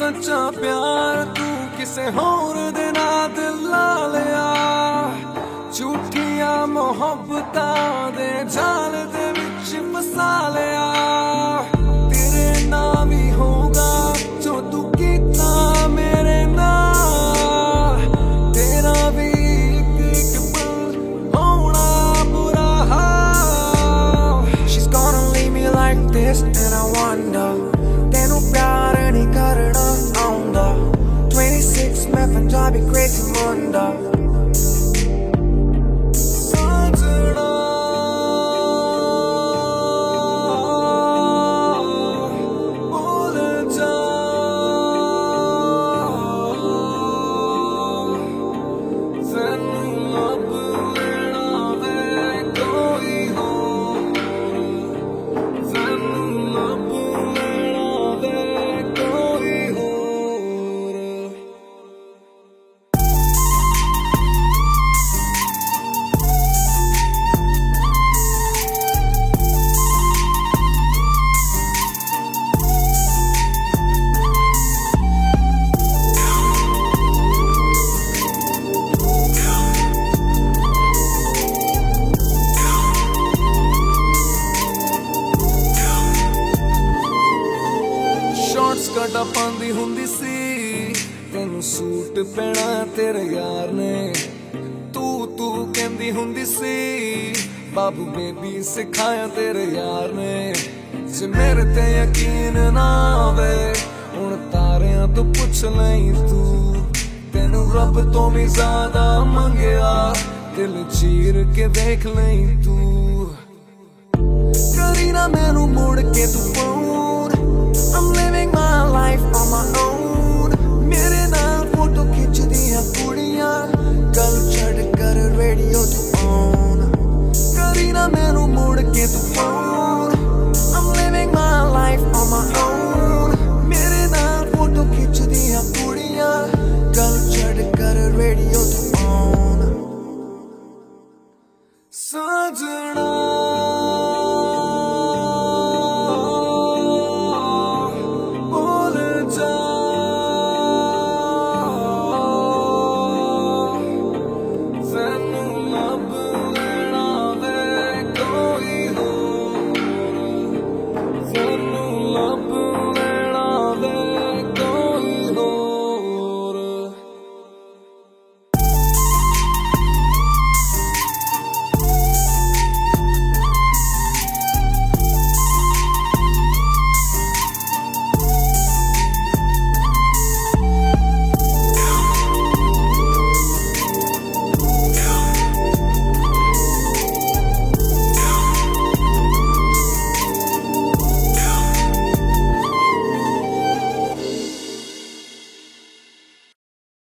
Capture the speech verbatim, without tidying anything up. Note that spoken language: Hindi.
सच्चा प्यार तू किसे होर दे नाल दिल ला लिया झूठिया मोहब्बतां दे जाल दे विच फसा लिया तेरे नाम ही होगा जो तू कीता मेरे नाल तेरा भी एक एक पल होना बुरा हाल She's gonna leave me like this and I wonder तेनू प्यार नहीं करना आउंदा twenty-six मैं पंजाबी crazy मुंडा साजना भूल जा तैनू लब लेना वे कोई होर तैनू लब लेना वे कोई होर शॉर्ट्स कटा पांदी हुंदी सी तेनू सूट पहना तेरे यार ने तू तू कहंदी हुंदी सी बाबू बेबी सिखाया तेरे यार ने जे मेरे ते यकीन ना आवे हुण तारियां तो पुछ लई तू तेनू रब तो भी ज्यादा मंगया दिल चीर के देख लई तू करी ना मैनू मुड़ के तू